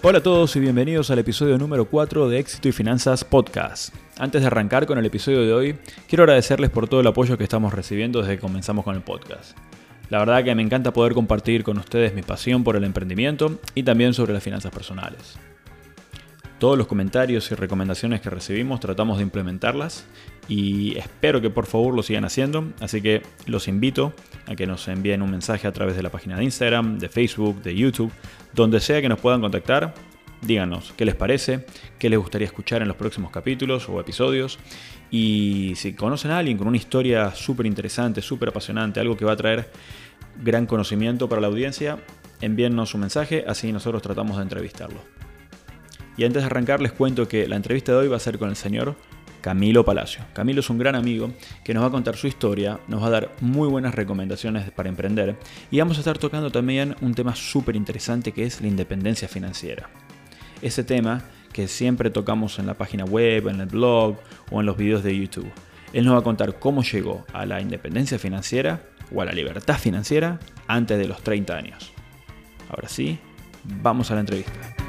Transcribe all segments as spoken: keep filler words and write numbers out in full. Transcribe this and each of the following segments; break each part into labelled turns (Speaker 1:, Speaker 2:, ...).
Speaker 1: Hola a todos y bienvenidos al episodio número cuatro de Éxito y Finanzas Podcast. Antes de arrancar con el episodio de hoy, quiero agradecerles por todo el apoyo que estamos recibiendo desde que comenzamos con el podcast. La verdad que me encanta poder compartir con ustedes mi pasión por el emprendimiento y también sobre las finanzas personales. Todos los comentarios y recomendaciones que recibimos tratamos de implementarlas y espero que por favor lo sigan haciendo, así que los invito a que nos envíen un mensaje a través de la página de Instagram, de Facebook, de YouTube, donde sea que nos puedan contactar. Díganos qué les parece, qué les gustaría escuchar en los próximos capítulos o episodios, y si conocen a alguien con una historia súper interesante, súper apasionante, algo que va a traer gran conocimiento para la audiencia, envíennos un mensaje, así nosotros tratamos de entrevistarlo. Y antes de arrancar les cuento que la entrevista de hoy va a ser con el señor Camilo Palacio. Camilo es un gran amigo que nos va a contar su historia, nos va a dar muy buenas recomendaciones para emprender y vamos a estar tocando también un tema súper interesante que es la independencia financiera. Ese tema que siempre tocamos en la página web, en el blog o en los videos de YouTube. Él nos va a contar cómo llegó a la independencia financiera o a la libertad financiera antes de los treinta años. Ahora sí, vamos a la entrevista.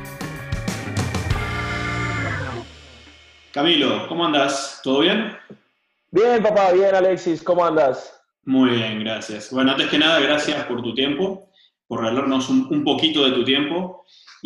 Speaker 1: Camilo, ¿cómo andas? ¿Todo bien?
Speaker 2: Bien, papá, bien, Alexis, ¿cómo andas?
Speaker 1: Muy bien, gracias. Bueno, antes que nada, gracias por tu tiempo, por regalarnos un, un poquito de tu tiempo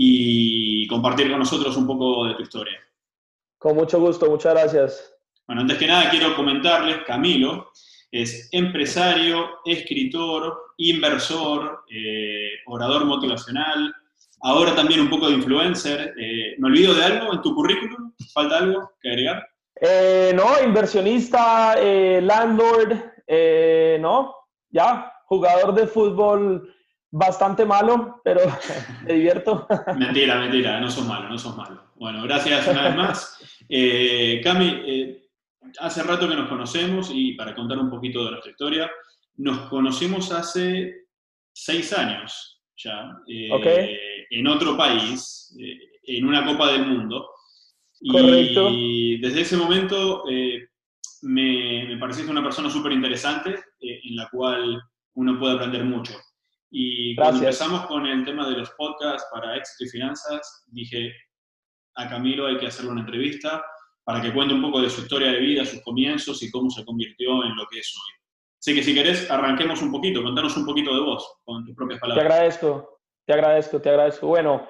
Speaker 1: y compartir con nosotros un poco de tu historia.
Speaker 2: Con mucho gusto, muchas gracias.
Speaker 1: Bueno, antes que nada quiero comentarles, Camilo es empresario, escritor, inversor, eh, orador motivacional, ahora también un poco de influencer. Eh, ¿Me olvido de algo en tu currículum? ¿Falta algo que agregar?
Speaker 2: Eh, no, inversionista, eh, landlord, eh, no, ya, jugador de fútbol bastante malo, pero me divierto.
Speaker 1: Mentira, mentira, no sos malo, no sos malo. Bueno, gracias una vez más. Eh, Cami, eh, hace rato que nos conocemos y para contar un poquito de nuestra historia, nos conocimos hace seis años ya, eh,
Speaker 2: Ok,
Speaker 1: en otro país, eh, en una Copa del Mundo.
Speaker 2: correcto.
Speaker 1: Y desde ese momento eh, me, me pareciste una persona súper interesante eh, en la cual uno puede aprender mucho. Y cuando
Speaker 2: Gracias.
Speaker 1: empezamos con el tema de los podcasts para Éxito y Finanzas, dije, a Camilo hay que hacerle una entrevista para que cuente un poco de su historia de vida, sus comienzos y cómo se convirtió en lo que es hoy. Así que si querés, arranquemos un poquito, contanos un poquito de vos, con tus propias
Speaker 2: Te
Speaker 1: palabras.
Speaker 2: agradezco, te agradezco, te agradezco. Bueno,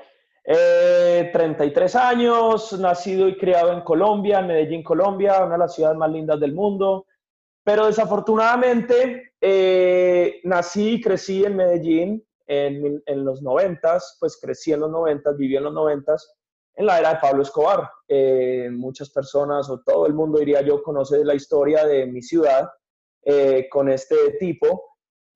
Speaker 2: eh, treinta y tres años, nacido y criado en Colombia, en Medellín, Colombia, una de las ciudades más lindas del mundo. Pero desafortunadamente eh, nací y crecí en Medellín en, en los noventas, pues crecí en los noventas, viví en los noventas, en la era de Pablo Escobar. Eh, muchas personas, o todo el mundo diría yo, conoce la historia de mi ciudad eh, con este tipo.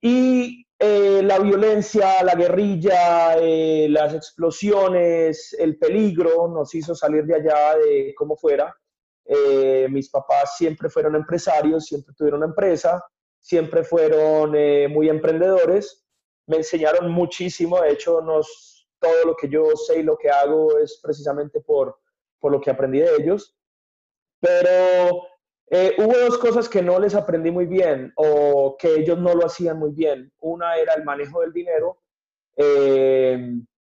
Speaker 2: Y eh, la violencia, la guerrilla, eh, las explosiones, el peligro nos hizo salir de allá de como fuera. Eh, mis papás siempre fueron empresarios, siempre tuvieron una empresa, siempre fueron eh, muy emprendedores, me enseñaron muchísimo, de hecho nos, todo lo que yo sé y lo que hago es precisamente por, por lo que aprendí de ellos, pero eh, hubo dos cosas que no les aprendí muy bien o que ellos no lo hacían muy bien. Una era el manejo del dinero, eh,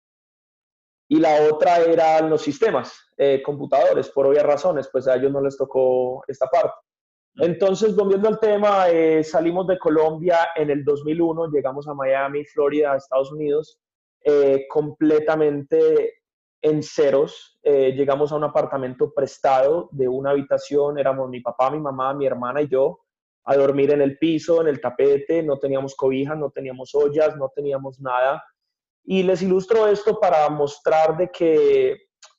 Speaker 2: y la otra eran los sistemas, eh, computadores, por obvias razones, pues a ellos no les tocó esta parte. Entonces, volviendo al tema, eh, salimos de Colombia en el dos mil uno, llegamos a Miami, Florida, Estados Unidos, eh, completamente en ceros. Eh, llegamos a un apartamento prestado de una habitación, éramos mi papá, mi mamá, mi hermana y yo, a dormir en el piso, en el tapete, no teníamos cobijas, no teníamos ollas, no teníamos nada. Y les ilustro esto para mostrar de que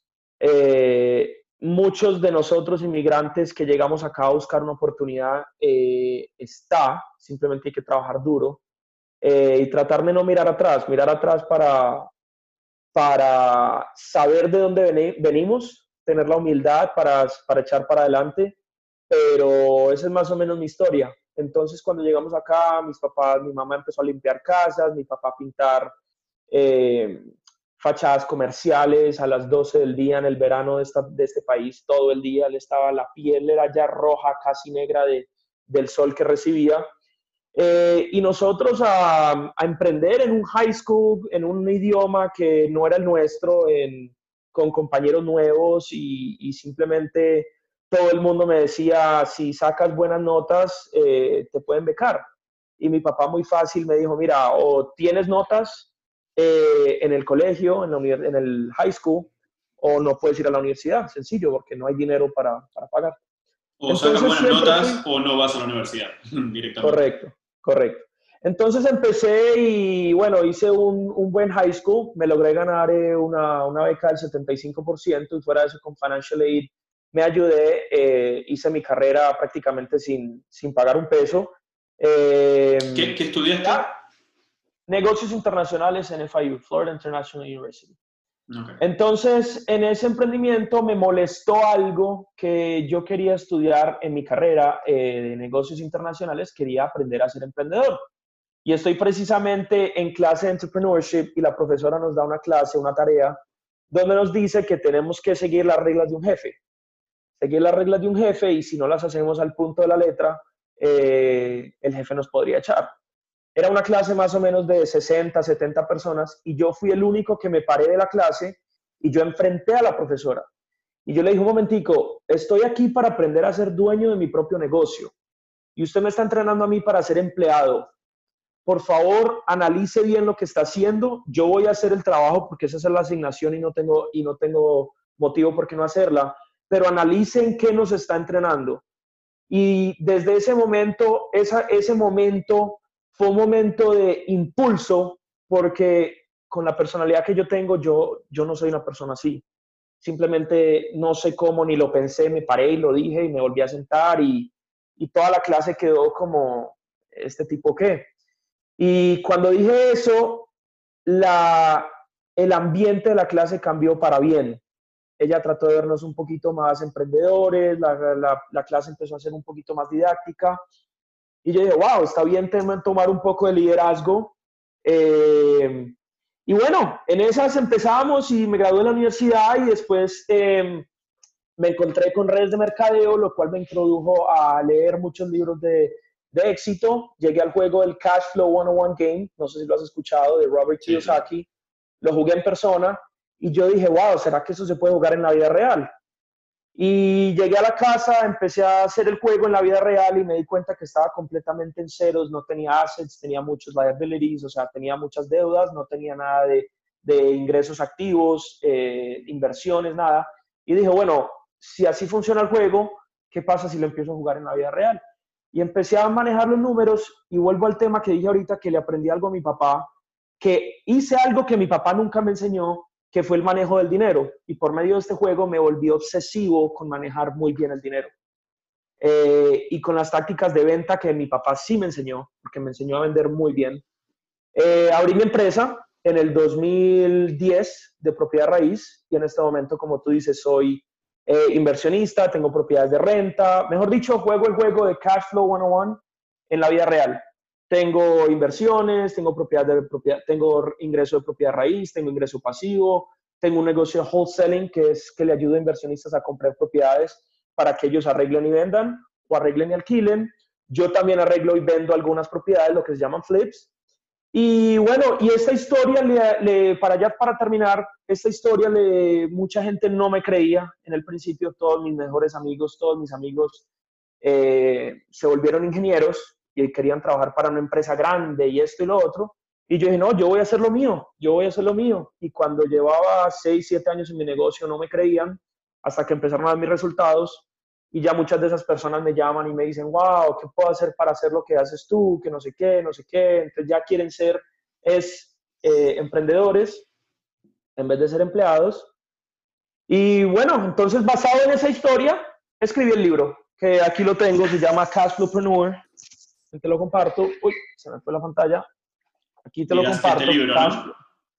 Speaker 2: eh, muchos de nosotros inmigrantes que llegamos acá a buscar una oportunidad eh, está, simplemente hay que trabajar duro eh, y tratar de no mirar atrás, mirar atrás para, para saber de dónde venimos, tener la humildad para, para echar para adelante, pero esa es más o menos mi historia. Entonces, cuando llegamos acá, mis papás, mi mamá empezó a limpiar casas, mi papá a pintar eh, fachadas comerciales a las doce del día en el verano de, esta, de este país, todo el día. Él estaba, la piel era ya roja, casi negra de, del sol que recibía. Eh, y nosotros a, a, emprender en un high school, en un idioma que no era el nuestro, en, con compañeros nuevos y, y simplemente todo el mundo me decía, si sacas buenas notas, eh, te pueden becar. Y mi papá muy fácil me dijo, mira, o tienes notas eh, en el colegio, en, la, en el high school, o no puedes ir a la universidad, sencillo, porque no hay dinero para, para pagar.
Speaker 3: O sacas
Speaker 2: Entonces
Speaker 3: buenas
Speaker 2: siempre fui...
Speaker 3: notas o no vas a la universidad directamente.
Speaker 2: Correcto, correcto. Entonces empecé y bueno, hice un, un buen high school, me logré ganar eh, una, una beca del setenta y cinco por ciento y fuera de eso con Financial Aid me ayudé, eh, hice mi carrera prácticamente sin, sin pagar un peso. Eh,
Speaker 3: ¿Qué, ¿Qué estudiaste?
Speaker 2: Ya, negocios internacionales en F I U, Florida International University.
Speaker 3: Okay.
Speaker 2: Entonces, en ese emprendimiento me molestó algo que yo quería estudiar en mi carrera eh, de negocios internacionales, quería aprender a ser emprendedor. Y estoy precisamente en clase de entrepreneurship y la profesora nos da una clase, una tarea, donde nos dice que tenemos que seguir las reglas de un jefe. Seguir las reglas de un jefe y si no las hacemos al punto de la letra, eh, el jefe nos podría echar. Era una clase más o menos de sesenta, setenta personas y yo fui el único que me paré de la clase y yo enfrenté a la profesora. Y yo le dije, un momentico, estoy aquí para aprender a ser dueño de mi propio negocio y usted me está entrenando a mí para ser empleado. Por favor, analice bien lo que está haciendo. Yo voy a hacer el trabajo porque esa es la asignación y no tengo, y no tengo motivo por qué no hacerla, pero analice en qué nos está entrenando. Y desde ese momento, esa, ese momento fue un momento de impulso porque con la personalidad que yo tengo, yo, yo no soy una persona así. Simplemente no sé cómo ni lo pensé, me paré y lo dije y me volví a sentar y, y toda la clase quedó como, ¿este tipo qué? Y cuando dije eso, la, el ambiente de la clase cambió para bien. Ella trató de vernos un poquito más emprendedores, la, la, la clase empezó a ser un poquito más didáctica. Y yo dije, wow, está bien tomar un poco de liderazgo. Eh, y bueno, en esas empezamos y me gradué de la universidad y después eh, me encontré con redes de mercadeo, lo cual me introdujo a leer muchos libros de, de éxito. Llegué al juego del Cash Flow ciento uno Game, no sé si lo has escuchado, de Robert Kiyosaki. Sí. Lo jugué en persona y yo dije, wow, ¿será que eso se puede jugar en la vida real? Y llegué a la casa, empecé a hacer el juego en la vida real y me di cuenta que estaba completamente en ceros, no tenía assets, tenía muchos liabilities, o sea, tenía muchas deudas, no tenía nada de, de ingresos activos, eh, inversiones, nada. Y dije, bueno, si así funciona el juego, ¿qué pasa si lo empiezo a jugar en la vida real? Y empecé a manejar los números y vuelvo al tema que dije ahorita, que le aprendí algo a mi papá, que hice algo que mi papá nunca me enseñó, que fue el manejo del dinero. Y por medio de este juego me volví obsesivo con manejar muy bien el dinero. Eh, y con las tácticas de venta que mi papá sí me enseñó, porque me enseñó a vender muy bien. Eh, abrí mi empresa en el dos mil diez de propiedad raíz y en este momento, como tú dices, soy eh, inversionista, tengo propiedades de renta. Mejor dicho, juego el juego de Cash Flow ciento uno en la vida real. Tengo inversiones, tengo, propiedad de, propiedad, tengo ingreso de propiedad raíz, tengo ingreso pasivo, tengo un negocio de wholesaling que es que le ayuda a inversionistas a comprar propiedades para que ellos arreglen y vendan o arreglen y alquilen. Yo también arreglo y vendo algunas propiedades, lo que se llaman flips. Y bueno, y esta historia, le, le, para ya para terminar, esta historia le, mucha gente no me creía en el principio, todos mis mejores amigos, todos mis amigos eh, se volvieron ingenieros y querían trabajar para una empresa grande y esto y lo otro. Y yo dije, no, yo voy a hacer lo mío, yo voy a hacer lo mío. Y cuando llevaba seis, siete años en mi negocio no me creían hasta que empezaron a dar mis resultados. Y ya muchas de esas personas me llaman y me dicen, wow, ¿qué puedo hacer para hacer lo que haces tú? Que no sé qué, no sé qué. Entonces ya quieren ser es, eh, emprendedores en vez de ser empleados. Y bueno, entonces basado en esa historia, escribí el libro, que aquí lo tengo, se llama Cashflowpreneur. Te lo comparto. Uy, se me fue la pantalla. Aquí te
Speaker 3: Miraste
Speaker 2: lo comparto.
Speaker 3: Este libro, ¿no?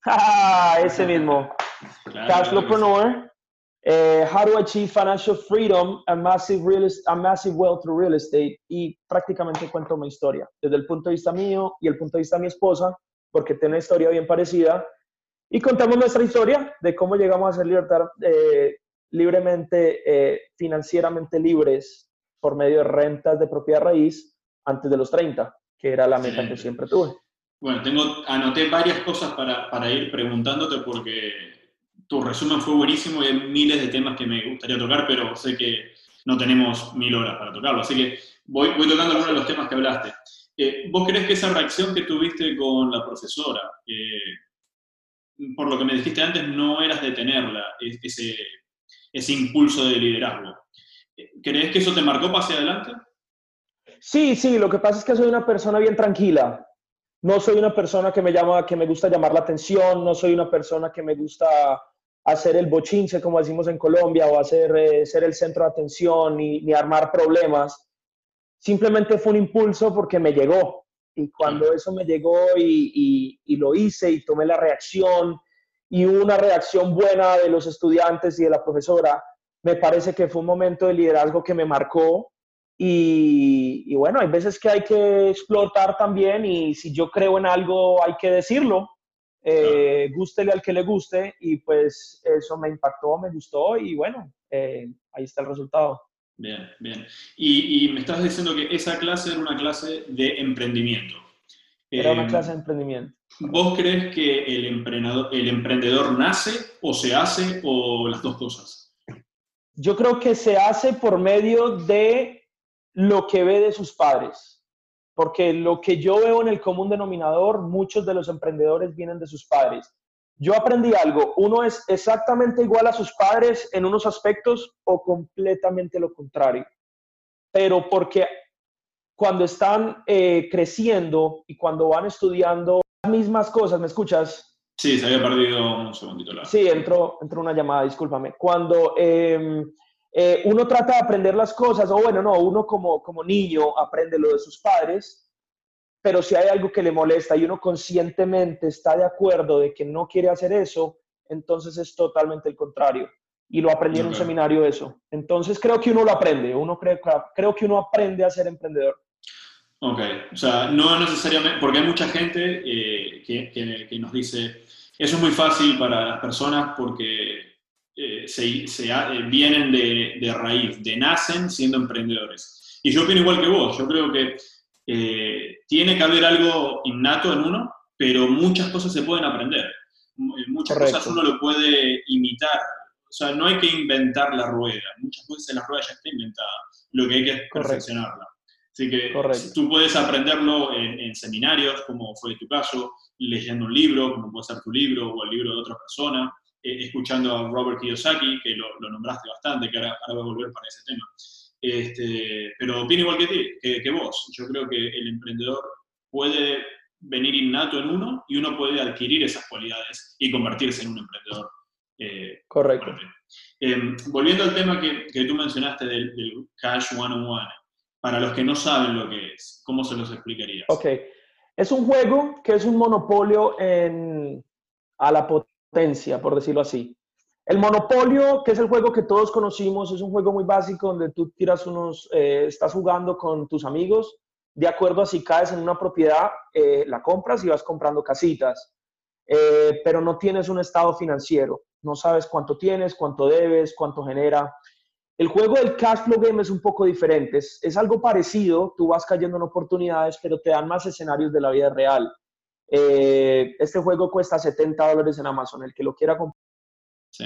Speaker 2: Ese mismo.
Speaker 3: Claro,
Speaker 2: Cashflowpreneur. Eh, how to achieve financial freedom and massive, real, and massive wealth through real estate. Y prácticamente cuento mi historia, desde el punto de vista mío y el punto de vista de mi esposa, porque tiene una historia bien parecida. Y contamos nuestra historia de cómo llegamos a ser libertad, eh, libremente, eh, financieramente libres por medio de rentas de propiedad raíz antes de los treinta, que era la meta Excelente. Que siempre tuve.
Speaker 3: Bueno, tengo, anoté varias cosas para, para ir preguntándote porque tu resumen fue buenísimo y hay miles de temas que me gustaría tocar, pero sé que no tenemos mil horas para tocarlo. Así que voy, voy tocando algunos de los temas que hablaste. Eh, ¿Vos crees que esa reacción que tuviste con la profesora, eh, por lo que me dijiste antes, no eras de tenerla, ese, ese impulso de liderazgo? ¿Crees que eso te marcó para hacia adelante?
Speaker 2: Sí, sí, lo que pasa es que soy una persona bien tranquila. No soy una persona que me llama, que me gusta llamar la atención, no soy una persona que me gusta hacer el bochinche, como decimos en Colombia, o hacer eh, ser el centro de atención, ni, ni armar problemas. Simplemente fue un impulso porque me llegó. Y cuando
Speaker 3: Claro.
Speaker 2: eso me llegó y, y, y lo hice y tomé la reacción, y hubo una reacción buena de los estudiantes y de la profesora, me parece que fue un momento de liderazgo que me marcó. Y, y bueno, hay veces que hay que explotar también, y si yo creo en algo hay que decirlo,
Speaker 3: Claro.
Speaker 2: eh, gústele al que le guste, y pues eso me impactó, me gustó, y bueno, eh, ahí está el resultado.
Speaker 3: Bien, bien. Y, y me estás diciendo que esa clase era una clase de emprendimiento.
Speaker 2: Era una
Speaker 3: Eh,
Speaker 2: clase de emprendimiento,
Speaker 3: ¿Vos
Speaker 2: correcto.
Speaker 3: crees que el emprendedor, el emprendedor nace o se hace o las dos cosas?
Speaker 2: Yo creo que se hace por medio de lo que ve de sus padres, porque lo que yo veo en el común denominador, muchos de los emprendedores vienen de sus padres. Yo aprendí algo: uno es exactamente igual a sus padres en unos aspectos o completamente lo contrario, pero porque cuando están eh, creciendo y cuando van estudiando las mismas cosas, ¿me escuchas?
Speaker 3: Sí, se había perdido un segundito la...
Speaker 2: Sí, entró, entró una llamada, discúlpame. Cuando eh, eh, uno trata de aprender las cosas, o bueno, no, uno como, como niño aprende lo de sus padres, pero si hay algo que le molesta y uno conscientemente está de acuerdo de que no quiere hacer eso, entonces es totalmente el contrario. Y lo aprendí en un
Speaker 3: Ok.
Speaker 2: seminario eso. Entonces creo que uno lo aprende, uno cree, creo que uno aprende a ser emprendedor.
Speaker 3: Ok, o sea, no necesariamente, porque hay mucha gente eh, que, que- que nos dice, eso es muy fácil para las personas porque eh, se, se ha- eh, vienen de, de raíz, de nacen siendo emprendedores. Y yo opino igual que vos, yo creo que eh, tiene que haber algo innato en uno, pero muchas cosas se pueden aprender. M- eh, Muchas cosas
Speaker 2: Correcto,
Speaker 3: uno lo puede imitar, o sea, no hay que inventar la rueda, muchas veces la rueda ya está inventada, lo que hay que es
Speaker 2: correcto,
Speaker 3: perfeccionarla. Así que
Speaker 2: correcto,
Speaker 3: tú puedes aprenderlo en, en seminarios, como fue tu caso, leyendo un libro, como puede ser tu libro, o el libro de otra persona, eh, escuchando a Robert Kiyosaki, que lo, lo nombraste bastante, que ahora, ahora voy a volver para ese tema. Este, pero opino igual que, ti, que, que vos. Yo creo que el emprendedor puede venir innato en uno y uno puede adquirir esas cualidades y convertirse en un emprendedor eh,
Speaker 2: correcto.
Speaker 3: fuerte. Eh, volviendo al tema que, que tú mencionaste del, del Cash ciento uno, para los que no saben lo que es, ¿cómo se los
Speaker 2: Ok,
Speaker 3: explicarías?
Speaker 2: es un juego que es un monopolio en, a la potencia, por decirlo así. El Monopolio, que es el juego que todos conocimos, es un juego muy básico donde tú tiras unos, eh, estás jugando con tus amigos, de acuerdo a si caes en una propiedad, eh, la compras y vas comprando casitas, eh, pero no tienes un estado financiero, no sabes cuánto tienes, cuánto debes, cuánto genera. El juego del cash flow game es un poco diferente, es, es algo parecido, tú vas cayendo en oportunidades, pero te dan más escenarios de la vida real. Eh, este juego cuesta setenta dólares en Amazon, el que lo quiera comprar.
Speaker 3: Sí,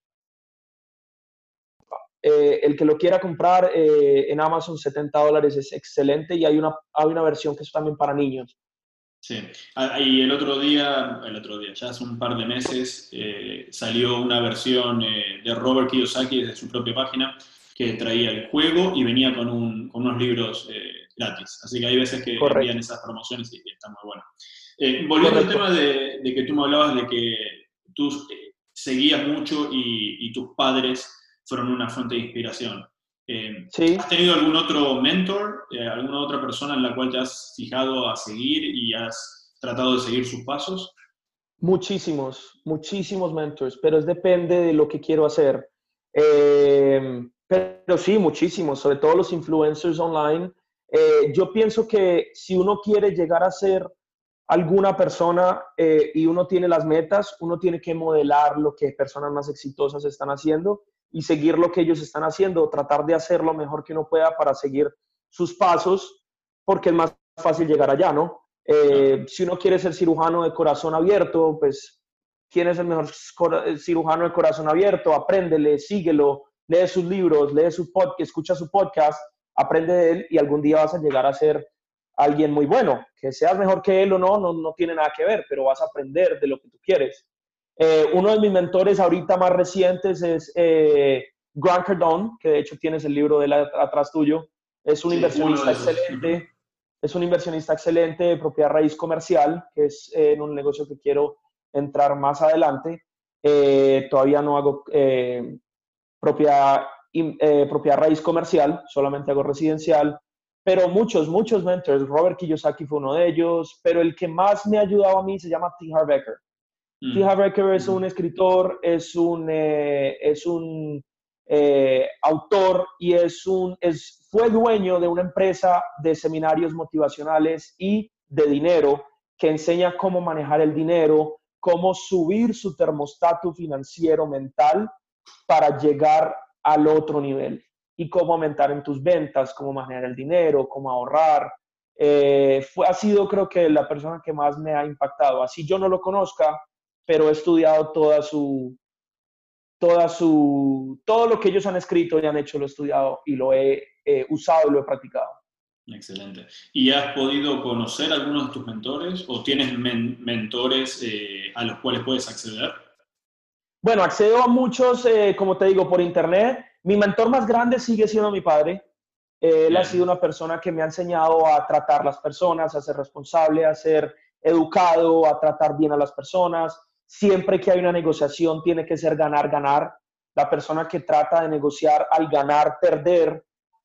Speaker 2: Eh, el que lo quiera comprar eh, en Amazon, setenta dólares es excelente, y hay una, hay una versión que es también para niños.
Speaker 3: sí. Ah, y el otro día, el otro día, ya hace un par de meses, eh, salió una versión eh, de Robert Kiyosaki desde su propia página que traía el juego y venía con, un, con unos libros eh, gratis. Así que hay veces que envían
Speaker 2: Correcto,
Speaker 3: esas promociones y, y está muy bueno. Eh, volviendo al tema
Speaker 2: correcto.
Speaker 3: de, de que tú me hablabas de que tú eh, seguías mucho y, y tus padres fueron una fuente de inspiración. Eh, ¿Has
Speaker 2: Sí,
Speaker 3: tenido algún otro mentor, eh, alguna otra persona en la cual te has fijado a seguir y has tratado de seguir sus pasos?
Speaker 2: muchísimos, muchísimos mentors, pero es depende de lo que quiero hacer. Eh, pero sí, muchísimos, sobre todo los influencers online. Eh, yo pienso que si uno quiere llegar a ser alguna persona eh, y uno tiene las metas, uno tiene que modelar lo que personas más exitosas están haciendo y seguir lo que ellos están haciendo, tratar de hacer lo mejor que uno pueda para seguir sus pasos, porque es más fácil llegar allá, ¿no?
Speaker 3: Claro,
Speaker 2: Eh, si uno quiere ser cirujano de corazón abierto, pues quién es el mejor cirujano de corazón abierto, apréndele, síguelo, lee sus libros, lee su podcast, escucha su podcast, aprende de él y algún día vas a llegar a ser alguien muy bueno. Que seas mejor que él o no, no, no tiene nada que ver, pero vas a aprender de lo que tú quieres. Eh, uno de mis mentores ahorita más recientes es eh, Grant Cardone, que de hecho tienes el libro de él atrás tuyo. Es un sí, inversionista excelente, es un inversionista excelente de propiedad raíz comercial, que es eh, en un negocio que quiero entrar más adelante. Eh, todavía no hago eh, propiedad, eh, propiedad raíz comercial, solamente hago residencial, pero muchos, muchos mentors. Robert Kiyosaki fue uno de ellos, pero el que más me ha ayudado a mí se llama T. Harv Eker. Mm. T. Harv Eker es mm. un escritor, es un, eh, es un eh, autor y es un, es, fue dueño de una empresa de seminarios motivacionales y de dinero que enseña cómo manejar el dinero, cómo subir su termostato financiero mental para llegar al otro nivel y cómo aumentar en tus ventas, cómo manejar el dinero, cómo ahorrar. Eh, fue, ha sido creo que la persona que más me ha impactado. Así yo no lo conozca, pero he estudiado toda su, toda su, todo lo que ellos han escrito y han hecho, lo he estudiado y lo he eh, usado y lo he practicado.
Speaker 3: Excelente. ¿Y has podido conocer a algunos de tus mentores o tienes men mentores eh, a los cuales puedes acceder?
Speaker 2: Bueno, accedo a muchos, eh, como te digo, por internet. Mi mentor más grande sigue siendo mi padre. Eh, él Bien. ha sido una persona que me ha enseñado a tratar las personas, a ser responsable, a ser educado, a tratar bien a las personas. Siempre que hay una negociación tiene que ser ganar, ganar. La persona que trata de negociar al ganar, perder,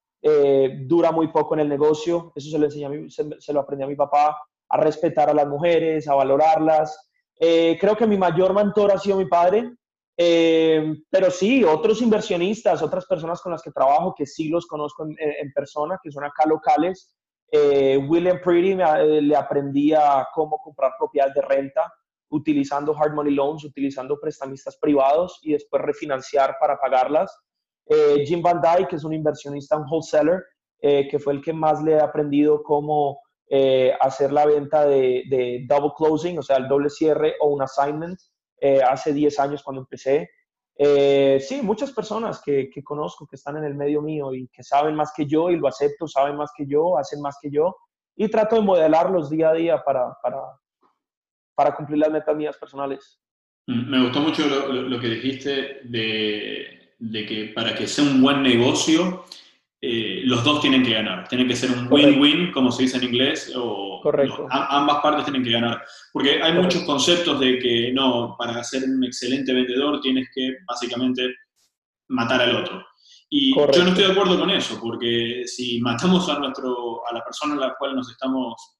Speaker 2: eh, dura muy poco en el negocio. Eso se lo enseñé a mí, se, se lo aprendí a mi papá, a respetar a las mujeres, a valorarlas. Eh, creo que mi mayor mentor ha sido mi padre. Eh, pero sí, otros inversionistas, otras personas con las que trabajo, que sí los conozco en, en persona, que son acá locales. Eh, William Pretty me, le aprendí a cómo comprar propiedades de renta, utilizando hard money loans, utilizando prestamistas privados y después refinanciar para pagarlas. Eh, Jim Van Dyke, que es un inversionista, un wholesaler, eh, que fue el que más le he aprendido cómo eh, hacer la venta de, de double closing, o sea, el doble cierre o un assignment. Eh, hace diez años cuando empecé. Eh, sí, muchas personas que, que conozco que están en el medio mío y que saben más que yo y lo acepto, saben más que yo, hacen más que yo y trato de modelarlos día a día para, para, para cumplir las metas mías personales.
Speaker 3: Me gustó mucho lo, lo, lo que dijiste de, de que para que sea un buen negocio, eh, los dos tienen que ganar. Tiene que ser un win-win, como se dice en inglés, o
Speaker 2: Correcto.
Speaker 3: No, a, ambas partes tienen que ganar. Porque hay
Speaker 2: Correcto.
Speaker 3: muchos conceptos de que no, para ser un excelente vendedor tienes que básicamente matar al otro. Y Correcto. Yo no estoy de acuerdo con eso, porque si matamos a, nuestro, a la persona a la cual nos estamos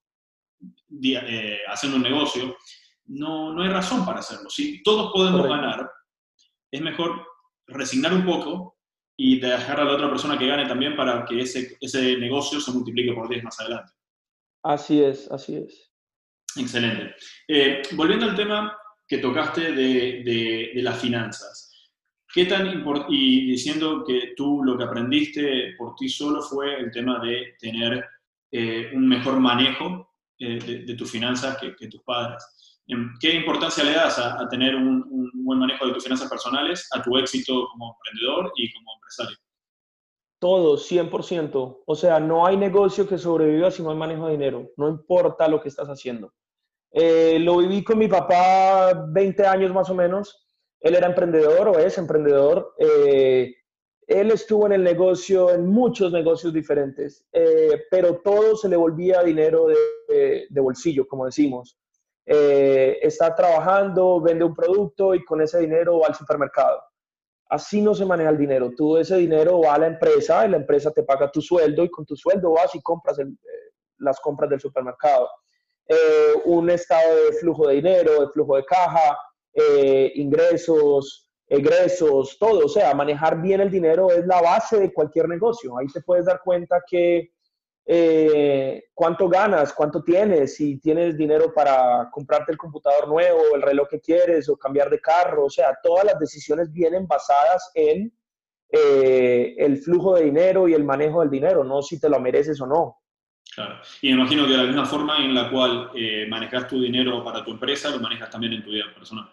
Speaker 3: eh, haciendo un negocio, no, no hay razón para hacerlo. Si todos podemos Correcto. ganar, es mejor resignar un poco y dejar a la otra persona que gane también para que ese, ese negocio se multiplique por diez más adelante.
Speaker 2: Así es, así es.
Speaker 3: Excelente. Eh, volviendo al tema que tocaste de, de, de las finanzas, ¿qué tan import y diciendo que tú lo que aprendiste por ti solo fue el tema de tener eh, un mejor manejo eh, de, de tus finanzas que, que tus padres? ¿Qué importancia le das a, a tener un, un buen manejo de tus finanzas personales, a tu éxito como emprendedor y como empresario?
Speaker 2: Todo, cien por ciento. O sea, no hay negocio que sobreviva si no hay manejo de dinero. No importa lo que estás haciendo. Eh, lo viví con mi papá veinte años más o menos. Él era emprendedor o es emprendedor. Eh, él estuvo en el negocio, en muchos negocios diferentes, eh, pero todo se le volvía dinero de, de, de bolsillo, como decimos. Eh, está trabajando, vende un producto y con ese dinero va al supermercado. Así no se maneja el dinero. Tú ese dinero va a la empresa y la empresa te paga tu sueldo y con tu sueldo vas y compras el, eh, las compras del supermercado. Eh, un estado de flujo de dinero, de flujo de caja, eh, ingresos, egresos, todo. O sea, manejar bien el dinero es la base de cualquier negocio. Ahí te puedes dar cuenta que eh, cuánto ganas, cuánto tienes, si tienes dinero para comprarte el computador nuevo, el reloj que quieres o cambiar de carro. O sea, todas las decisiones vienen basadas en eh, el flujo de dinero y el manejo del dinero, no si te lo mereces o no.
Speaker 3: Claro. Y me imagino que de la misma forma en la cual eh, manejas tu dinero para tu empresa, lo manejas también en tu vida personal.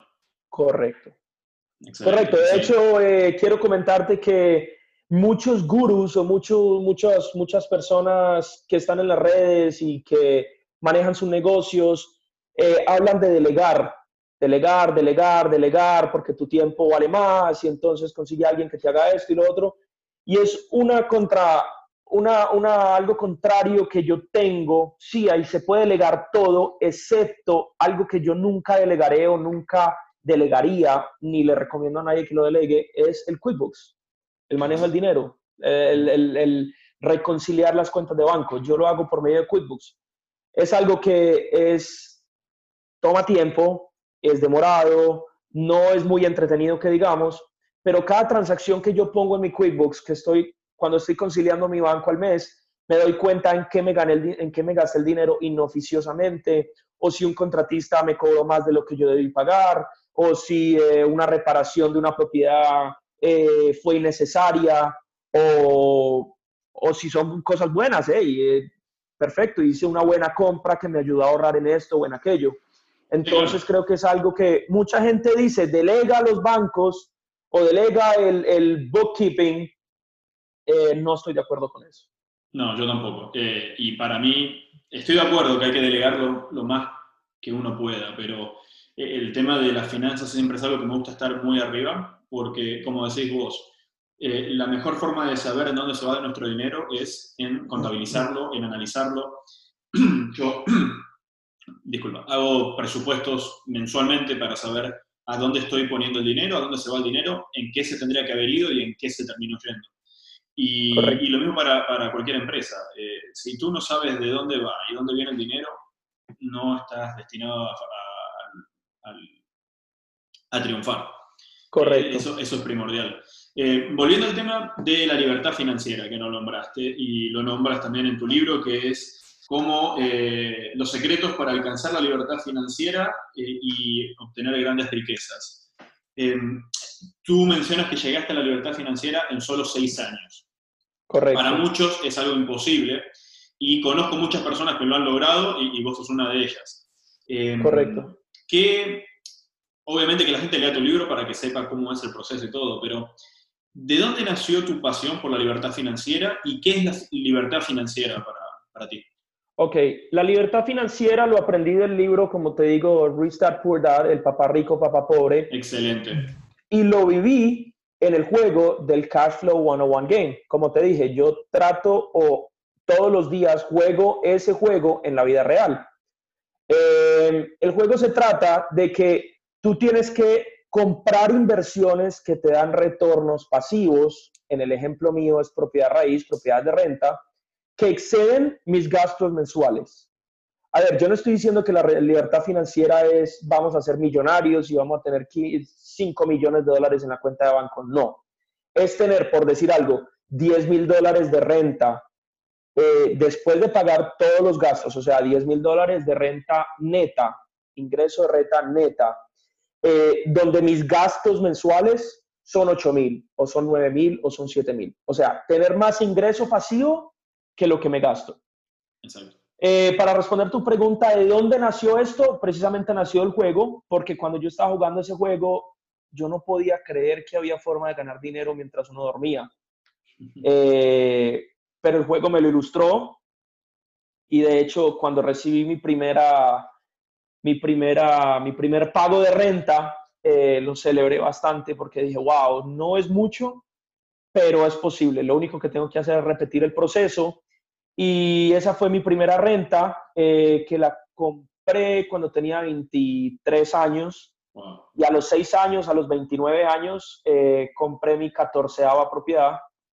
Speaker 2: Correcto.
Speaker 3: Excelente,
Speaker 2: Correcto. De
Speaker 3: sí.
Speaker 2: hecho, eh, quiero comentarte que muchos gurús o muchos, muchas, muchas personas que están en las redes y que manejan sus negocios eh, hablan de delegar, delegar, delegar, delegar, porque tu tiempo vale más y entonces consigue a alguien que te haga esto y lo otro. Y es una contra, una, una, algo contrario que yo tengo. Sí, ahí se puede delegar todo, excepto algo que yo nunca delegaré o nunca delegaría, ni le recomiendo a nadie que lo delegue, es el QuickBooks, el manejo del dinero, el, el, el reconciliar las cuentas de banco. Yo lo hago por medio de QuickBooks. Es algo que es, toma tiempo, es demorado, no es muy entretenido que digamos, pero cada transacción que yo pongo en mi QuickBooks, que estoy, cuando estoy conciliando mi banco al mes, me doy cuenta en qué me, gané el, en qué me gasté el dinero inoficiosamente, o si un contratista me cobró más de lo que yo debí pagar, o si eh, una reparación de una propiedad eh, fue innecesaria, o, o si son cosas buenas, ¿eh? Y, eh, perfecto, hice una buena compra que me ayudó a ahorrar en esto o en aquello. Entonces
Speaker 3: Sí, claro.
Speaker 2: creo que es algo que mucha gente dice, delega a los bancos o delega el, el bookkeeping. Eh, no estoy de acuerdo con eso.
Speaker 3: No, yo tampoco. Eh, y para mí, estoy de acuerdo que hay que delegarlo lo más que uno pueda, pero eh, el tema de las finanzas siempre es algo que me gusta estar muy arriba, porque, como decís vos, eh, la mejor forma de saber en dónde se va nuestro dinero es en contabilizarlo, en analizarlo. Yo, disculpa, hago presupuestos mensualmente para saber a dónde estoy poniendo el dinero, a dónde se va el dinero, en qué se tendría que haber ido y en qué se terminó yendo. Y, y
Speaker 2: Correcto.
Speaker 3: lo mismo para, para cualquier empresa. Eh, si tú no sabes de dónde va y dónde viene el dinero, no estás destinado a, a, a, a triunfar. Eh,
Speaker 2: Correcto.
Speaker 3: eso, eso es primordial. Eh, volviendo al tema de la libertad financiera, que no nombraste, y lo nombras también en tu libro, que es cómo eh, los secretos para alcanzar la libertad financiera eh, y obtener grandes riquezas. Eh, tú mencionas que llegaste a la libertad financiera en solo seis años. Para
Speaker 2: Correcto.
Speaker 3: muchos es algo imposible y conozco muchas personas que lo han logrado y, y vos sos una de ellas. Eh,
Speaker 2: Correcto.
Speaker 3: que, obviamente que la gente lea tu libro para que sepa cómo es el proceso y todo, pero ¿de dónde nació tu pasión por la libertad financiera y qué es la libertad financiera para, para ti?
Speaker 2: Ok, la libertad financiera lo aprendí del libro, como te digo, Rich Dad Poor Dad, el papá rico, papá pobre,
Speaker 3: Excelente.
Speaker 2: y lo viví en el juego del Cash Flow ciento uno Game. Como te dije, yo trato o todos los días juego ese juego en la vida real. Eh, el juego se trata de que tú tienes que comprar inversiones que te dan retornos pasivos. En el ejemplo mío es propiedad raíz, propiedad de renta, que exceden mis gastos mensuales. A ver, yo no estoy diciendo que la libertad financiera es vamos a ser millonarios y vamos a tener cinco millones de dólares en la cuenta de banco. No. Es tener, por decir algo, diez mil dólares de renta eh, después de pagar todos los gastos, o sea, diez mil dólares de renta neta, ingreso de renta neta, eh, donde mis gastos mensuales son ocho mil, o son nueve mil, o son siete mil. O sea, tener más ingreso pasivo que lo que me gasto.
Speaker 3: Exacto.
Speaker 2: Eh, para responder tu pregunta, ¿de dónde nació esto? Precisamente nació el juego, porque cuando yo estaba jugando ese juego, yo no podía creer que había forma de ganar dinero mientras uno dormía. Eh, pero el juego me lo ilustró y de hecho cuando recibí mi primera, mi primera, mi primer pago de renta, eh, lo celebré bastante porque dije, wow, no es mucho, pero es posible. Lo único que tengo que hacer es repetir el proceso. Y esa fue mi primera renta, eh, que la compré cuando tenía veintitrés años.
Speaker 3: Wow.
Speaker 2: Y a los seis años, a los veintinueve años, eh, compré mi catorceava propiedad.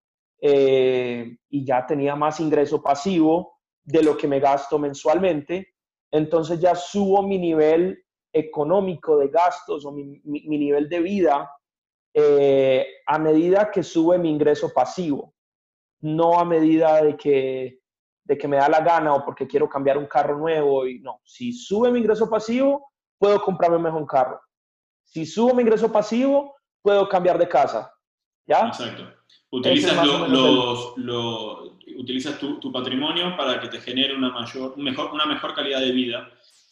Speaker 2: Eh, y ya tenía más ingreso pasivo de lo que me gasto mensualmente. Entonces ya subo mi nivel económico de gastos o mi, mi, mi nivel de vida eh, a medida que sube mi ingreso pasivo, no a medida de que, de que me da la gana o porque quiero cambiar un carro nuevo. Y no, si sube mi ingreso pasivo, puedo comprarme mejor un carro. Si subo mi ingreso pasivo, puedo cambiar de casa. ¿Ya?
Speaker 3: Exacto.
Speaker 2: Ese es
Speaker 3: Utilizas,
Speaker 2: más o
Speaker 3: lo,
Speaker 2: menos el...
Speaker 3: los, lo, utilizas tu, tu, patrimonio para que te genere una, mayor, un mejor, una mejor calidad de vida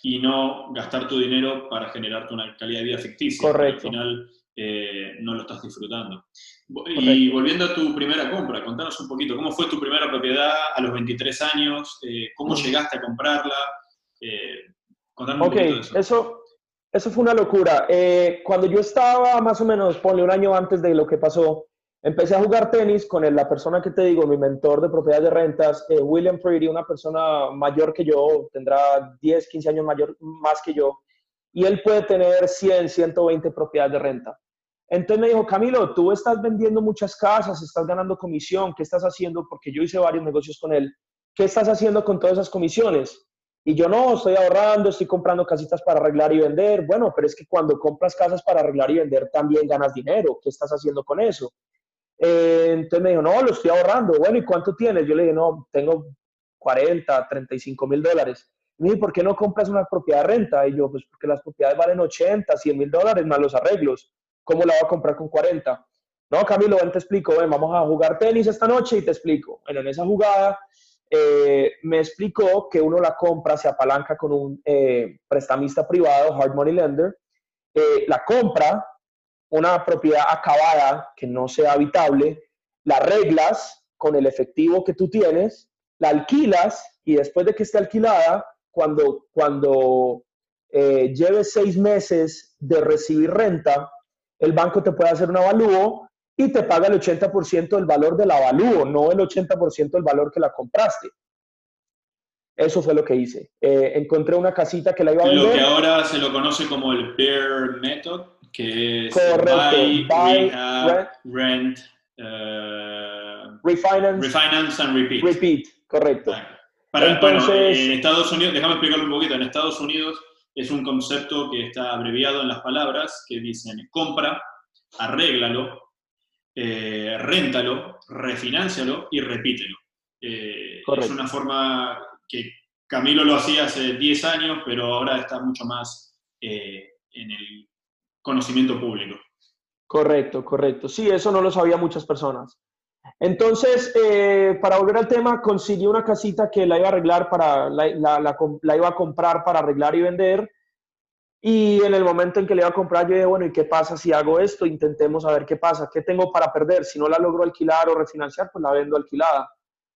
Speaker 3: y no gastar tu dinero para generarte una calidad de vida ficticia.
Speaker 2: Correcto.
Speaker 3: Al final eh, no lo estás disfrutando.
Speaker 2: Correcto.
Speaker 3: Y volviendo a tu primera compra, contanos un poquito, ¿cómo fue tu primera propiedad a los veintitrés años? Eh, ¿Cómo llegaste a comprarla? Eh, contanos un
Speaker 2: Ok,
Speaker 3: poquito de eso.
Speaker 2: eso, eso fue una locura. Eh, cuando yo estaba más o menos, ponle un año antes de lo que pasó, empecé a jugar tenis con el- la persona que te digo, mi mentor de propiedades de rentas, eh, William Freedy, una persona mayor que yo, tendrá diez, quince años mayor, más que yo, y él puede tener cien, ciento veinte propiedades de renta. Entonces me dijo, Camilo, tú estás vendiendo muchas casas, estás ganando comisión, ¿qué estás haciendo? Porque yo hice varios negocios con él. ¿Qué estás haciendo con todas esas comisiones? Y yo no, estoy ahorrando, estoy comprando casitas para arreglar y vender. Bueno, pero es que cuando compras casas para arreglar y vender también ganas dinero. ¿Qué estás haciendo con eso? Eh, entonces me dijo, no, lo estoy ahorrando. Bueno, ¿y cuánto tienes? Yo le dije, no, tengo cuarenta, treinta y cinco mil dólares. Me dijo, ¿por qué no compras una propiedad de renta? Y yo, pues porque las propiedades valen ochenta, cien mil dólares más los arreglos. ¿Cómo la voy a comprar con cuarenta? No, Camilo, ven, te explico. Ven, vamos a jugar tenis esta noche y te explico. Bueno, en esa jugada eh, me explicó que uno la compra, se apalanca con un eh, prestamista privado, hard money lender, eh, la compra, una propiedad acabada que no sea habitable, la arreglas con el efectivo que tú tienes, la alquilas y después de que esté alquilada, cuando, cuando eh, lleves seis meses de recibir renta, el banco te puede hacer un avalúo y te paga el ochenta por ciento del valor del avalúo, no el ochenta por ciento del valor que la compraste. Eso fue lo que hice. Eh, encontré una casita que la iba a
Speaker 3: Lo que
Speaker 2: vender.
Speaker 3: ahora se lo conoce como el Bear Method, que es
Speaker 2: Correcto.
Speaker 3: Buy,
Speaker 2: Buy,
Speaker 3: Rehab,
Speaker 2: rent,
Speaker 3: Rent, uh,
Speaker 2: refinance,
Speaker 3: Refinance and Repeat.
Speaker 2: repeat. Correcto.
Speaker 3: Para, bueno, en
Speaker 2: Entonces,
Speaker 3: Estados Unidos, déjame explicarlo un poquito, en Estados Unidos es un concepto que está abreviado en las palabras que dicen compra, arréglalo, eh, réntalo, refinancialo y repítelo. Eh, es una forma que Camilo lo hacía hace diez años, pero ahora está mucho más eh, en el conocimiento público.
Speaker 2: Correcto, correcto. Sí, eso no lo sabían muchas personas. Entonces, eh, para volver al tema, conseguí una casita que la iba a arreglar para, la, la, la, la iba a comprar para arreglar y vender. Y en el momento en que le iba a comprar, yo dije, bueno, ¿y qué pasa si hago esto? Intentemos a ver qué pasa. ¿Qué tengo para perder? Si no la logro alquilar o refinanciar, pues la vendo alquilada.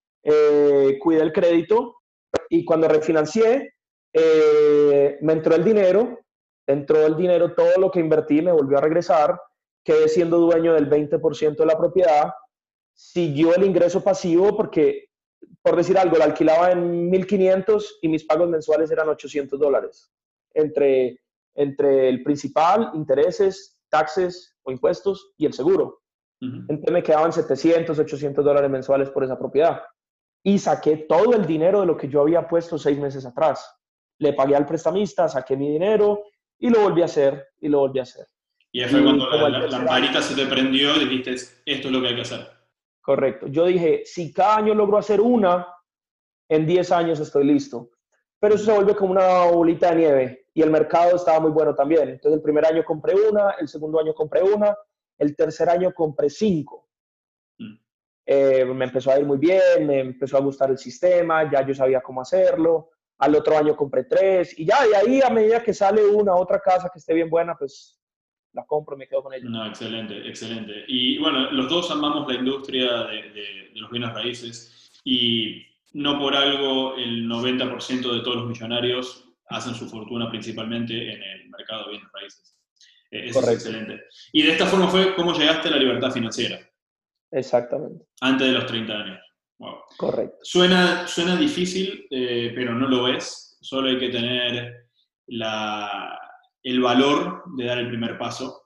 Speaker 2: Eh, cuidé el crédito y cuando refinancié, eh, me entró el dinero, entró el dinero, todo lo que invertí me volvió a regresar, quedé siendo dueño del veinte por ciento de la propiedad, siguió el ingreso pasivo porque, por decir algo, la alquilaba en mil quinientos y mis pagos mensuales eran ochocientos dólares, entre, entre el principal, intereses, taxes o impuestos y el seguro. Uh-huh. Entonces me quedaban setecientos, ochocientos dólares mensuales por esa propiedad. Y saqué todo el dinero de lo que yo había puesto seis meses atrás. Le pagué al prestamista, saqué mi dinero y lo volví a hacer, y lo volví a hacer.
Speaker 3: Y ahí fue
Speaker 2: y
Speaker 3: cuando la, la lamparita se te prendió y dijiste, esto es lo que hay que hacer.
Speaker 2: Correcto. Yo dije, si cada año logro hacer una, en diez años estoy listo. Pero eso se vuelve como una bolita de nieve y el mercado estaba muy bueno también. Entonces el primer año compré una, el segundo año compré una, el tercer año compré cinco. Mm. Eh, me empezó a ir muy bien, me empezó a gustar el sistema, ya yo sabía cómo hacerlo. Al otro año compré tres y ya de ahí a medida que sale una otra casa que esté bien buena, pues la compro y me quedo con ella.
Speaker 3: No, excelente, excelente. Y bueno, los dos amamos la industria de, de, de los bienes raíces y no por algo el noventa por ciento de todos los millonarios hacen su fortuna principalmente en el mercado de bienes raíces. Eh, eso Correcto. Es excelente. Y de esta forma fue cómo llegaste a la libertad financiera.
Speaker 2: Exactamente.
Speaker 3: Antes de los treinta años. Wow.
Speaker 2: Correcto.
Speaker 3: Suena, suena difícil, eh, pero no lo es. Solo hay que tener la, el valor de dar el primer paso.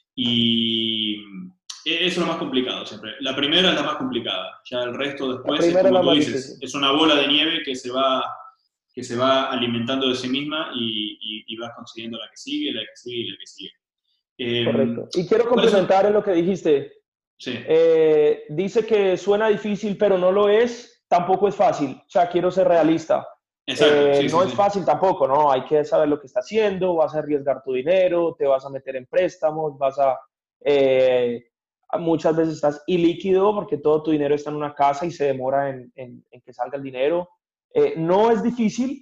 Speaker 3: Y eso es lo más complicado siempre. La primera es la más complicada. Ya el resto después es como tú dices. Difícil. Es una bola de nieve que se va, que se va alimentando de sí misma y, y, y vas consiguiendo la que sigue, la que sigue y la que sigue.
Speaker 2: Eh, Correcto. Y quiero complementar en lo que dijiste.
Speaker 3: Sí.
Speaker 2: Eh, dice que suena difícil, pero no lo es. Tampoco es fácil. O sea, quiero ser realista.
Speaker 3: Exacto,
Speaker 2: eh,
Speaker 3: sí,
Speaker 2: no
Speaker 3: sí,
Speaker 2: es
Speaker 3: sí.
Speaker 2: fácil tampoco, ¿no? Hay que saber lo que está haciendo, vas a arriesgar tu dinero, te vas a meter en préstamos, vas a... Eh, muchas veces estás ilíquido porque todo tu dinero está en una casa y se demora en, en, en que salga el dinero. Eh, no es difícil,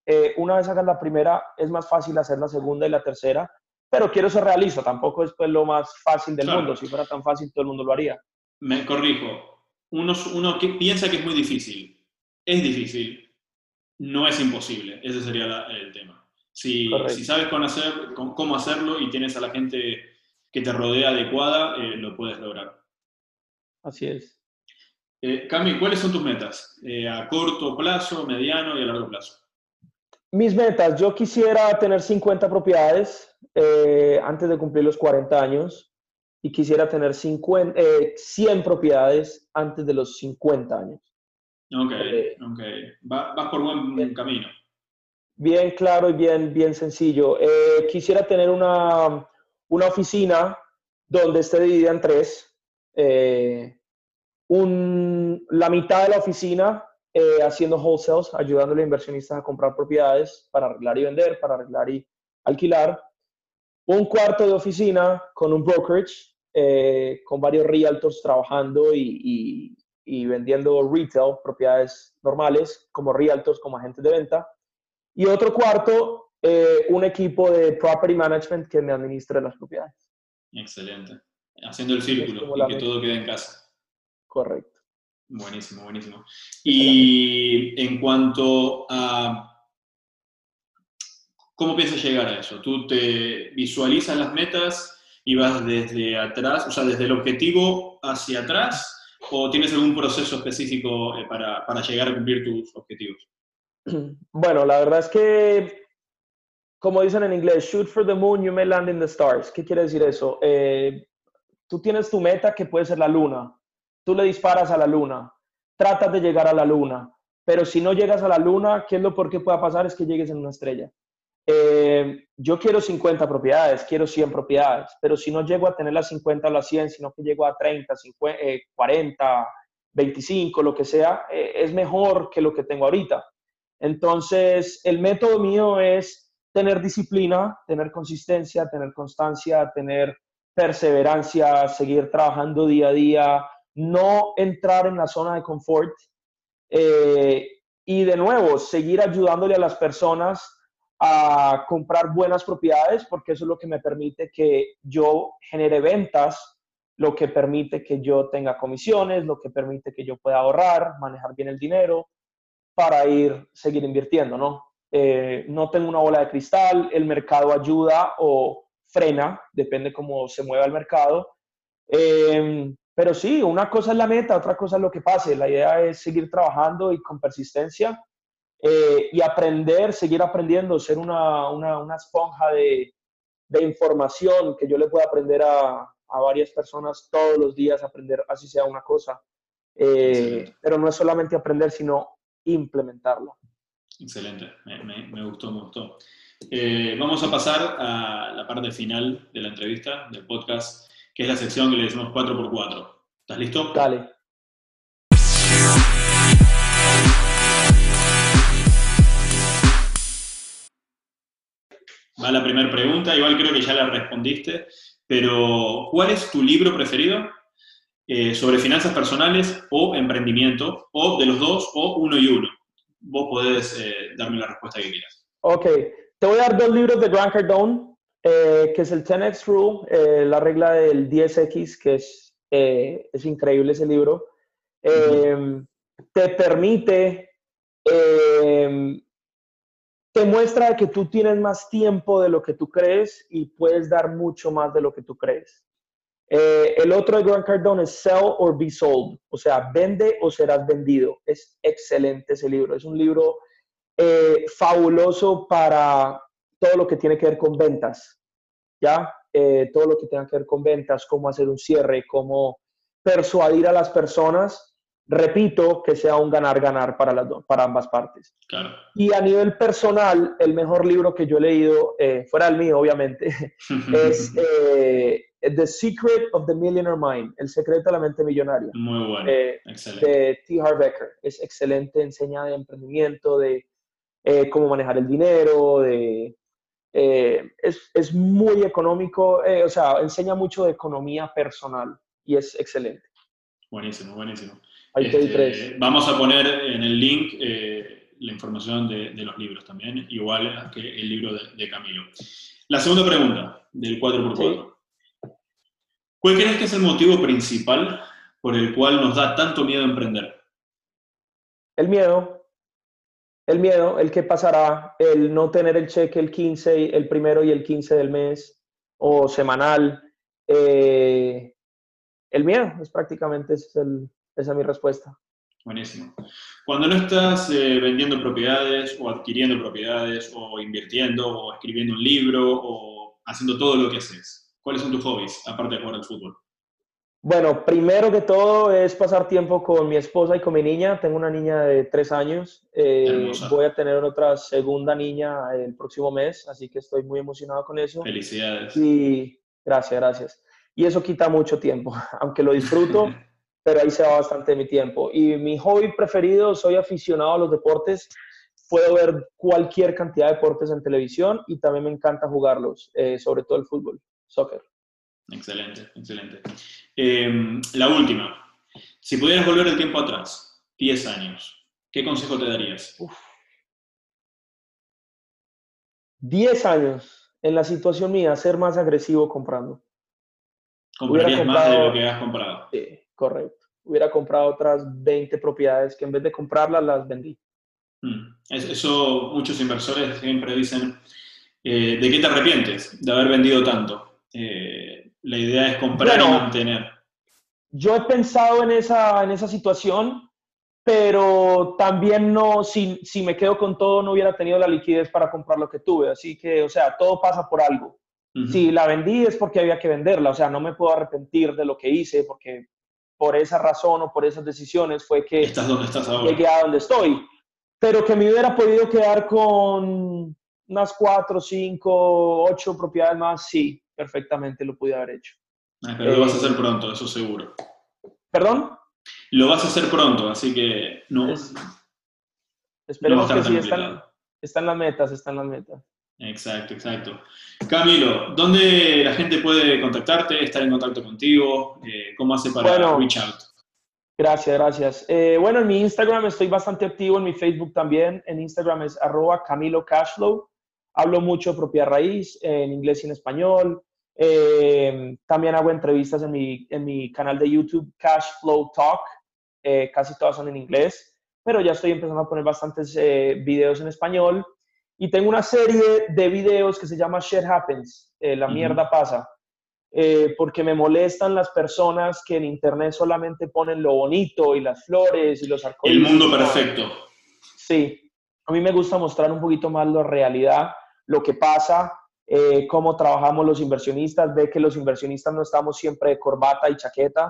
Speaker 2: Eh, una vez hagas la primera, es más fácil hacer la segunda y la tercera, pero quiero ser realista, tampoco es pues lo más fácil del
Speaker 3: Claro.
Speaker 2: mundo. Si fuera tan fácil, todo el mundo lo haría.
Speaker 3: Me corrijo. Uno, uno que piensa que es muy difícil. Es difícil. No es imposible. Ese sería la, el tema. Si, si sabes cómo, hacer, cómo hacerlo y tienes a la gente que te rodea adecuada, eh, lo puedes lograr.
Speaker 2: Así es.
Speaker 3: Eh, Cami, ¿cuáles son tus metas? Eh, ¿A corto plazo, mediano y a largo plazo?
Speaker 2: Mis metas, yo quisiera tener cincuenta propiedades eh, antes de cumplir los cuarenta años y quisiera tener cincuenta, eh, cien propiedades antes de los cincuenta años.
Speaker 3: Ok,
Speaker 2: Eh,
Speaker 3: ok. Va, vas por buen
Speaker 2: bien,
Speaker 3: camino.
Speaker 2: Bien claro y bien, bien sencillo. Eh, quisiera tener una, una oficina donde esté dividida en tres. Eh, un, la mitad de la oficina eh, haciendo wholesales, ayudando a los inversionistas a comprar propiedades para arreglar y vender, para arreglar y alquilar. Un cuarto de oficina con un brokerage, eh, con varios realtors trabajando y, y, y vendiendo retail, propiedades normales, como realtors, como agentes de venta. Y otro cuarto, eh, un equipo de property management que me administre las propiedades.
Speaker 3: Excelente. Haciendo el círculo y que todo quede en casa.
Speaker 2: Correcto.
Speaker 3: Buenísimo, buenísimo. Y en cuanto a cómo piensas llegar a eso, ¿tú te visualizas las metas y vas desde atrás, o sea, desde el objetivo hacia atrás, o tienes algún proceso específico para, para llegar a cumplir tus objetivos?
Speaker 2: Bueno, la verdad es que, como dicen en inglés, shoot for the moon, you may land in the stars. ¿Qué quiere decir eso? Eh, tú tienes tu meta que puede ser la luna. Tú le disparas a la luna, tratas de llegar a la luna, pero si no llegas a la luna, ¿qué es lo peor que pueda pasar? Es que llegues en una estrella. Eh, yo quiero cincuenta propiedades, quiero cien propiedades, pero si no llego a tener las cincuenta o las cien, sino que llego a treinta, cincuenta, eh, cuarenta, veinticinco, lo que sea, eh, es mejor que lo que tengo ahorita. Entonces, el método mío es tener disciplina, tener consistencia, tener constancia, tener perseverancia, seguir trabajando día a día, no entrar en la zona de confort eh, y de nuevo, seguir ayudándole a las personas a comprar buenas propiedades, porque eso es lo que me permite que yo genere ventas, lo que permite que yo tenga comisiones, lo que permite que yo pueda ahorrar, manejar bien el dinero para ir, seguir invirtiendo, ¿no? Eh, no tengo una bola de cristal, el mercado ayuda o frena, depende cómo se mueva el mercado. Eh, pero sí, una cosa es la meta, otra cosa es lo que pase. La idea es seguir trabajando y con persistencia eh, y aprender, seguir aprendiendo, ser una, una, una esponja de, de información que yo le pueda aprender a, a varias personas todos los días, aprender así sea una cosa. Eh, pero no es solamente aprender, sino implementarlo.
Speaker 3: Excelente, me, me, me gustó, me gustó. Eh, vamos a pasar a la parte final de la entrevista, del podcast, que es la sección que le decimos cuatro por cuatro. ¿Estás listo?
Speaker 2: Dale.
Speaker 3: Va la primera pregunta, igual creo que ya la respondiste, pero ¿cuál es tu libro preferido eh, sobre finanzas personales o emprendimiento, o de los dos, o uno y uno? Vos podés eh, darme la respuesta que quieras.
Speaker 2: Ok, te voy a dar dos libros de Grant Cardone, eh, que es el ten X Rule, eh, la regla del diez equis, que es, eh, es increíble ese libro. Eh, uh-huh. Te permite, eh, te muestra que tú tienes más tiempo de lo que tú crees y puedes dar mucho más de lo que tú crees. Eh, el otro de Grant Cardone es Sell or Be Sold, o sea, vende o serás vendido. Es excelente ese libro, es un libro eh, fabuloso para todo lo que tiene que ver con ventas, ¿ya? Eh, todo lo que tenga que ver con ventas, cómo hacer un cierre, cómo persuadir a las personas. Repito, que sea un ganar-ganar para, las dos, para ambas partes.
Speaker 3: Claro.
Speaker 2: Y a nivel personal, el mejor libro que yo he leído, eh, fuera el mío, obviamente, es eh, The Secret of the Millionaire Mind, El secreto de la mente millonaria.
Speaker 3: Muy bueno,
Speaker 2: eh,
Speaker 3: excelente.
Speaker 2: De T. Harv Eker. Es excelente, enseña de emprendimiento, de eh, cómo manejar el dinero, de, eh, es, es muy económico, eh, o sea, enseña mucho de economía personal y es excelente.
Speaker 3: Buenísimo, buenísimo.
Speaker 2: Ahí te
Speaker 3: este,
Speaker 2: di tres.
Speaker 3: Vamos a poner en el link eh, la información de, de los libros también, igual que el libro de, de Camilo. La segunda pregunta, del cuatro por cuatro. Sí. ¿Cuál crees que es el motivo principal por el cual nos da tanto miedo emprender?
Speaker 2: El miedo. El miedo, el que pasará, el no tener el cheque el quince, el primero y el quince del mes, o semanal. Eh, el miedo, es prácticamente es el, esa es mi respuesta.
Speaker 3: Buenísimo. Cuando no estás eh, vendiendo propiedades, o adquiriendo propiedades, o invirtiendo, o escribiendo un libro, o haciendo todo lo que haces, ¿cuáles son tus hobbies, aparte de jugar al fútbol?
Speaker 2: Bueno, primero que todo es pasar tiempo con mi esposa y con mi niña. Tengo una niña de tres años. Eh, voy a tener otra segunda niña el próximo mes, así que estoy muy emocionado con eso.
Speaker 3: Felicidades.
Speaker 2: Y gracias, gracias. Y eso quita mucho tiempo, aunque lo disfruto, pero ahí se va bastante de mi tiempo. Y mi hobby preferido, soy aficionado a los deportes. Puedo ver cualquier cantidad de deportes en televisión y también me encanta jugarlos, eh, sobre todo el fútbol, soccer.
Speaker 3: Excelente, excelente. Eh, la última. Si pudieras volver el tiempo atrás, diez años, ¿qué consejo te darías?
Speaker 2: Uf. diez años, en la situación mía, ser más agresivo comprando.
Speaker 3: ¿Comprarías comprado, más de lo que has comprado?
Speaker 2: Sí, correcto. Hubiera comprado otras veinte propiedades que en vez de comprarlas, las vendí.
Speaker 3: Mm. Eso muchos inversores siempre dicen, eh, ¿de qué te arrepientes de haber vendido tanto? Eh, La idea es comprar bueno, y mantener.
Speaker 2: Yo he pensado en esa, en esa situación, pero también no, si, si me quedo con todo, no hubiera tenido la liquidez para comprar lo que tuve. Así que, o sea, todo pasa por algo. Uh-huh. Si la vendí es porque había que venderla. O sea, no me puedo arrepentir de lo que hice, porque por esa razón o por esas decisiones fue que
Speaker 3: estás donde estás ahora.
Speaker 2: Llegué a donde estoy. Pero que me hubiera podido quedar con unas cuatro, cinco, ocho propiedades más, sí, perfectamente lo pude haber hecho.
Speaker 3: Ah, pero eh, lo vas a hacer pronto, eso seguro.
Speaker 2: ¿Perdón?
Speaker 3: Lo vas a hacer pronto, así que no.
Speaker 2: Es, esperemos
Speaker 3: no
Speaker 2: que sí, están, están las metas, están las metas.
Speaker 3: Exacto, exacto. Camilo, ¿dónde la gente puede contactarte, estar en contacto contigo? Eh, ¿Cómo hace para
Speaker 2: bueno,
Speaker 3: reach out?
Speaker 2: Gracias, gracias. Eh, bueno, en mi Instagram estoy bastante activo, en mi Facebook también. En Instagram es arroba Camilo Cashflow. Hablo mucho de propiedad raíz, en inglés y en español. Eh, también hago entrevistas en mi, en mi canal de YouTube, Cashflow Talk. Eh, casi todas son en inglés, pero ya estoy empezando a poner bastantes eh, videos en español. Y tengo una serie de videos que se llama Shit Happens, eh, La uh-huh. mierda pasa. Eh, porque me molestan las personas que en internet solamente ponen lo bonito y las flores y los arcoíris.
Speaker 3: El mundo perfecto.
Speaker 2: Sí, a mí me gusta mostrar un poquito más la realidad, lo que pasa, eh, cómo trabajamos los inversionistas, ve que los inversionistas no estamos siempre de corbata y chaqueta.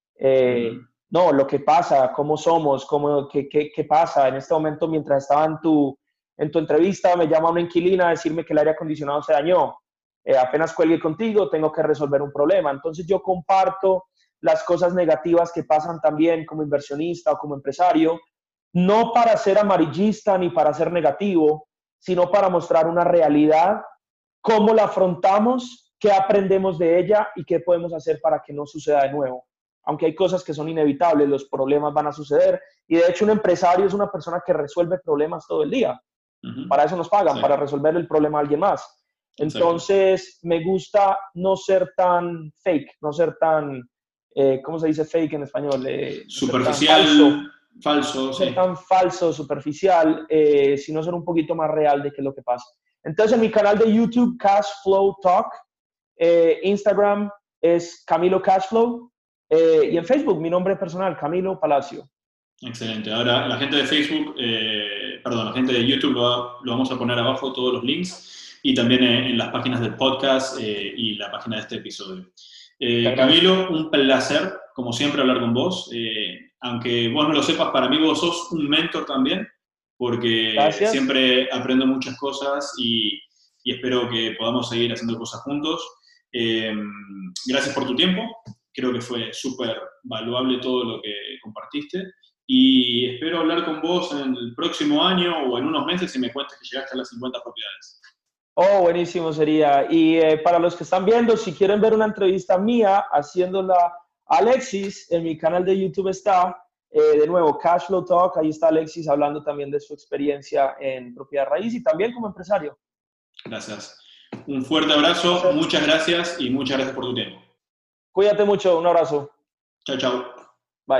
Speaker 2: Eh, mm. No, lo que pasa, cómo somos, cómo, qué, qué, qué pasa. En este momento, mientras estaba en tu, en tu entrevista, me llama una inquilina a decirme que el aire acondicionado se dañó. Eh, apenas cuelgue contigo, tengo que resolver un problema. Entonces yo comparto las cosas negativas que pasan también como inversionista o como empresario, no para ser amarillista ni para ser negativo, sino para mostrar una realidad, cómo la afrontamos, qué aprendemos de ella y qué podemos hacer para que no suceda de nuevo. Aunque hay cosas que son inevitables, los problemas van a suceder. Y de hecho un empresario es una persona que resuelve problemas todo el día. Uh-huh. Para eso nos pagan, sí. Para resolver el problema a alguien más. Entonces, exacto. Me gusta no ser tan fake, no ser tan, eh, ¿cómo se dice fake en español? Eh, no
Speaker 3: superficial, falso, falso
Speaker 2: no
Speaker 3: sí.
Speaker 2: ser tan falso, superficial, eh, sino ser un poquito más real de qué es lo que pasa. Entonces, en mi canal de YouTube, Cashflow Talk, eh, Instagram es Camilo Cashflow, eh, y en Facebook, mi nombre personal, Camilo Palacio.
Speaker 3: Excelente. Ahora, la gente de Facebook, eh, perdón, la gente de YouTube lo, va, lo vamos a poner abajo todos los links. Y también en las páginas del podcast eh, y la página de este episodio. Eh, Camilo, un placer, como siempre, hablar con vos. Eh, aunque vos no lo sepas, para mí vos sos un mentor también, porque Gracias. Siempre aprendo muchas cosas y, y espero que podamos seguir haciendo cosas juntos. Eh, gracias por tu tiempo. Creo que fue súper valuable todo lo que compartiste. Y espero hablar con vos en el próximo año o en unos meses y me cuentes que llegaste a las cincuenta propiedades.
Speaker 2: Oh, buenísimo sería. Y eh, para los que están viendo, si quieren ver una entrevista mía haciéndola Alexis, en mi canal de YouTube está. Eh, de nuevo, Cashflow Talk, ahí está Alexis hablando también de su experiencia en propiedad raíz y también como empresario.
Speaker 3: Gracias. Un fuerte abrazo,
Speaker 2: Gracias.
Speaker 3: Muchas gracias y muchas gracias por tu tiempo.
Speaker 2: Cuídate mucho, un abrazo.
Speaker 3: Chao, chao.
Speaker 2: Bye.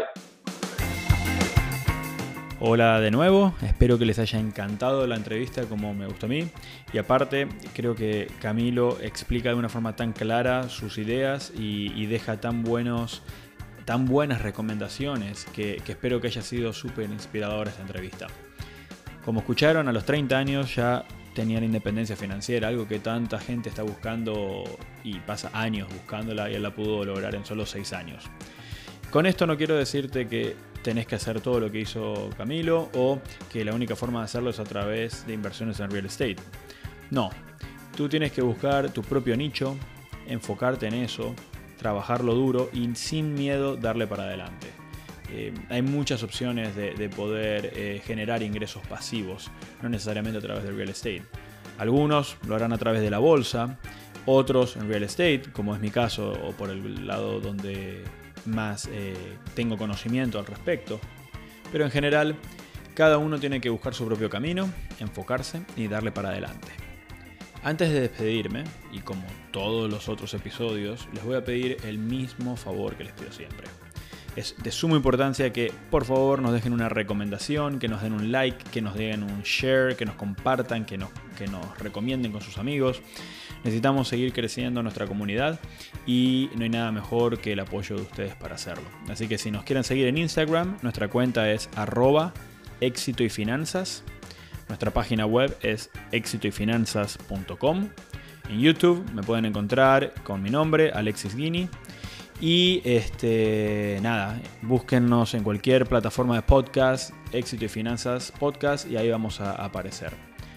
Speaker 1: Hola de nuevo, espero que les haya encantado la entrevista como me gustó a mí. Y aparte, creo que Camilo explica de una forma tan clara sus ideas y, y deja tan buenos... tan buenas recomendaciones que, que espero que haya sido súper inspiradora esta entrevista. Como escucharon, a los treinta años ya tenían independencia financiera, algo que tanta gente está buscando y pasa años buscándola y él la pudo lograr en solo seis años. Con esto no quiero decirte que tenés que hacer todo lo que hizo Camilo o que la única forma de hacerlo es a través de inversiones en real estate. No, tú tienes que buscar tu propio nicho, enfocarte en eso, trabajarlo duro y sin miedo darle para adelante. Eh, hay muchas opciones de, de poder eh, generar ingresos pasivos, no necesariamente a través del real estate. Algunos lo harán a través de la bolsa, otros en real estate, como es mi caso, o por el lado donde más eh, tengo conocimiento al respecto. Pero en general, cada uno tiene que buscar su propio camino, enfocarse y darle para adelante. Antes de despedirme, y como todos los otros episodios, les voy a pedir el mismo favor que les pido siempre. Es de suma importancia que por favor nos dejen una recomendación, que nos den un like, que nos den un share, que nos compartan, que nos, que nos recomienden con sus amigos. Necesitamos seguir creciendo nuestra comunidad y no hay nada mejor que el apoyo de ustedes para hacerlo. Así que si nos quieren seguir en Instagram, nuestra cuenta es arroba éxito y finanzas. Nuestra página web es éxito y finanzas punto com. En YouTube me pueden encontrar con mi nombre, Alexis Guini. Y este, nada, búsquennos en cualquier plataforma de podcast, Éxito y Finanzas Podcast, y ahí vamos a aparecer.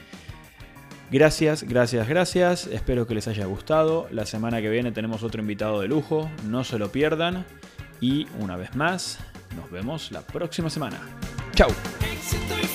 Speaker 1: Gracias, gracias, gracias. Espero que les haya gustado. La semana que viene tenemos otro invitado de lujo. No se lo pierdan. Y una vez más, nos vemos la próxima semana. ¡Chao!